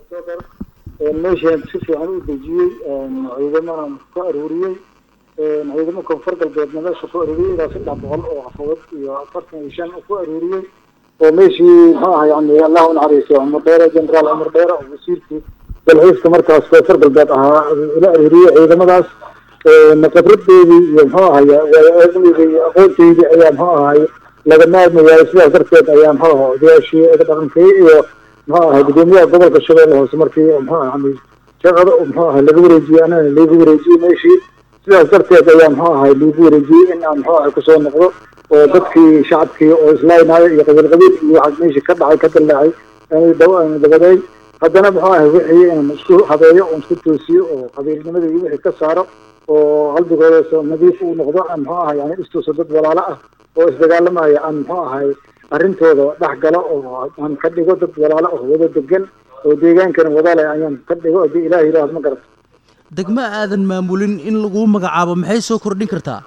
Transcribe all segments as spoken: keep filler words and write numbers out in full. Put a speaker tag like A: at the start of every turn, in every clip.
A: October meesha si fiican u dejiyay ciidamada ku aruuriyay ciidamada koonfur galbeedna meesha ku aruuriyay ilaa saddex boqol oo xafadood iyo afartan iyo shan ku aruuriyay oo meeshii maxaa yani Allahu naxariiso Umar Dheere General Umar Dheere oo wasiirkii dalxiiska markaas koonfur galbeed ahaa ila aruuriyay ciidamadaas naqabraddeedii iyo maxaa haya eednidii aqoonteydii ayaa maxaa ahay laga maarmayaa sidaas darteed ayaa maxaa ahaa odayaashii ee dhaqankii iyo maxaa ahay gudoomiyaha gobolka Shabeelle hoose markii maxaa ahay shaqada maxaa ahay lagu wareejiyay anana lagu wareejiyay meeshii sidaas darteed ayaa maxaa ahay lagu wareejiyay in aan maxaa ahay kusoo noqdo oo dadkii shacabkii oo islaaynaayay iyo qabiil qabiil iyo waxa meeshii ka dhacay ka dillaacay inay dawaan dabaday haddana maxaa ahay wixii in isku habeeyo oo isku toosiyo oo qabiilnimadii wixii ka saaro oo qalbigooda soo nadiif u noqdo aan maxaa ahay yani istuuso dad walaalo ah oo isdagaalamaya aan maxaa ahay arrintooda dhex galo oo aan ka dhigo dad walaalo ah wada degan oo deegaankana wadaale ayaan ka dhigo hadii Ilaahay raad ma garato
B: degmo aadan maamulin in lagu magacaabo maxay soo kordhin kartaa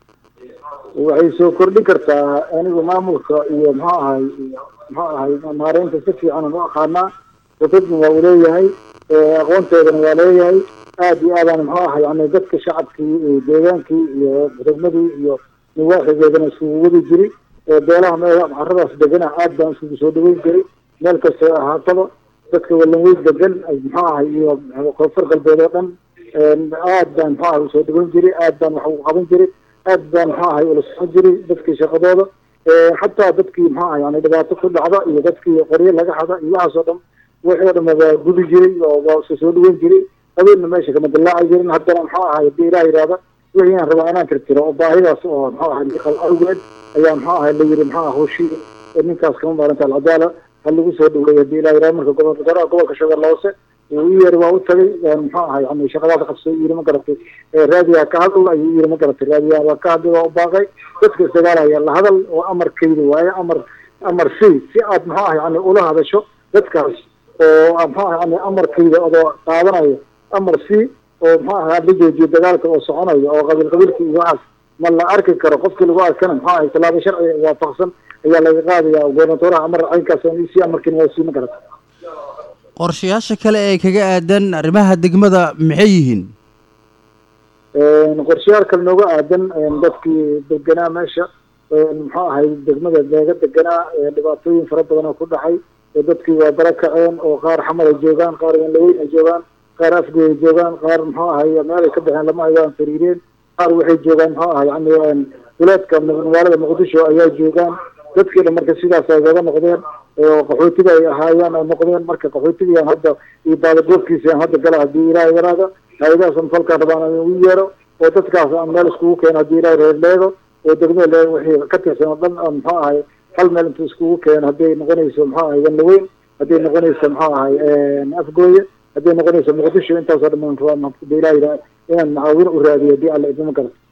A: waxay soo kordhin kartaa anigu maamulka iyo maxaa ahay maxaa ahay maareynta si fiican u aqaanaa dadku waa leeyahay aqoonteedana waa leeyahay aad iyo aad aan maxaa ahay yani dadka shacabkii deegaankii iyo degmadii iyo niwaaxigeedana isugu wadi jiray beelaha meelaha carradaas degana aad baan isugu soo dhaweyn jiray meel kasta ahaataba dadka walan weyn degan maxaa ahay iyo koonfur galbeed oo dhan aad baan maxaa ahay soo dhaweyn jiray aad baan wax u qaban jiray aad baan maxaa ahay ula socon jiray dadkii shaqadooda xataa dadkii maxaa ahay yani dhibaato ku dhacda iyo dadkii qoryo laga xada iyo waxaas oo dhan wixii oo dhan waa gudi jiray oo waa soo dhaweyn jiray habeenna meesha kama dillaaci jirin haddana maxaa ahay hadii Ilaahay yiraahdo wixii aan rabaa inaan tirtiro oo baahidaas oo maxaa ahay awgeed ayaa maxaa ahay la yiri maxaa hawshii ninkaas kama maaranta alcadaala hal lagu soo dhaweeyo hadii Ilaahay yiraahdo marka gobolka gobolka Shabeelle hoose uu yiri waa u tagay maxaa ahay yani shaqadaas qabsay yiri ma garatay raadiga ka hadal ayuu yiri ma garatay raadiga waa ka hadal oo baaqay dadka isagaalaya la hadal oo amarkeedu waaye amar amar si si aad maxaa ahay yani ula hadasho dadkaas oo maxaa ahay yani amarkeedu oo qaadanayo amar si oo maxaa ahay la joojiyo dagaalka oo soconayo oo qabiil qabiilka iyo waxaas ma la arki karo qofkii lagu arkana maxaa ahay talaabo sharci waafaqsan ayaa laga qaadayaa gobernatoraha amar aynkaas oo si amarkiina waa sii ma garatay
B: qorshayaasha kale ee kaga aadan arrimaha degmada maxay yihiin
A: qorshayaal kale nooga aadan dadkii deganaa meesha maxaa ahay degmada deega deganaa dhibaatooyin fara badan oo ku dhacay dadkii waa barakaceen oo qaar xamar ay joogaan qaar wanlaweyn ay joogaan qaar afgoy ay joogaan qaar maxaa ahay meel ay ka baxeen lama ayaan fariireen qaar waxay joogaan maxaa ahay yani wilaadka magaalada Muqdisho ayaa joogaan dadkii dhan marka sidaas ay wada noqdeen oo qaxootiga ay ahaayeen oo noqdeen marka qaxootiga hadda iyo baadagoobkiisa hadda gala hadii Ilaahay yaraado hay'adaha samfalka rabaan uu yeero oo dadkaas aan meel iskugu keen hadii Ilaahay reereego oo degmada wixii ka tirsan oo dhan maxaa ahay hal meel inta iskugu keen hadii noqonayso maxaa ahay wanlaweyn hadii noqonayso maxaa ahay afgooye hadii noqonayso Muqdisho intaas oo dhan waa Ilaahay inaan caawin u raadiyo hadii Alla idin ma garto